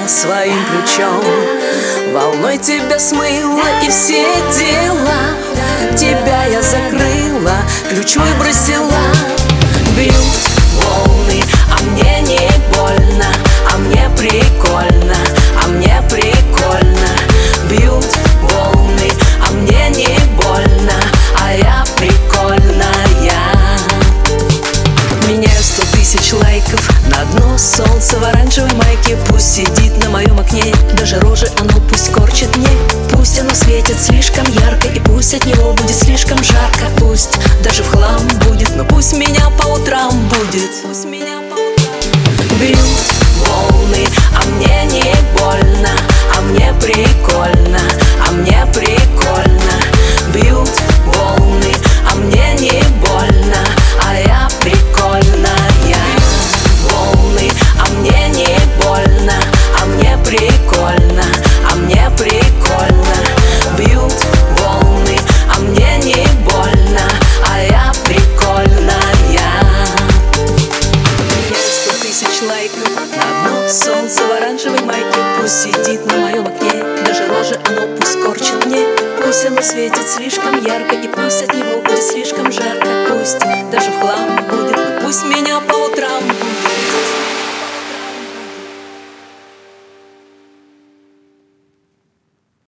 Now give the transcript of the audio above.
своим ключом. Волной тебя смыла и все дела, тебя я закрыла, ключ выбросила. Бьют волны, а мне не больно, а мне прикольно, а мне прикольно. Бьют волны, а мне не больно, а я прикольная. Меняю 100 тысяч лайков на дно солнца в оранжевой майке. Пусть сидит на моем окне, даже рожи оно пусть корчит мне. Пусть оно светит слишком ярко, и пусть от него будет слишком жарко. Пусть даже в хлам будет, но пусть меня по утрам будет. Пусть меня по утрам. Бьют волны, а мне не больно, а мне прикольно, а мне прикольно. Бьют волны, а мне не больно, а я прикольная. Волны, а мне не больно, а мне прикольно, а мне прикольно. Бьют волны, а мне не больно, а я прикольная. 100 тысяч лайков на дно солнца в оранжевой майке. Пусть сидит на моем окне, даже рожи оно пусть корчит мне. Пусть оно светит слишком ярко, и пусть от него будет слишком жарко. Пусть даже в хлам будет, но пусть меня по утрам будет.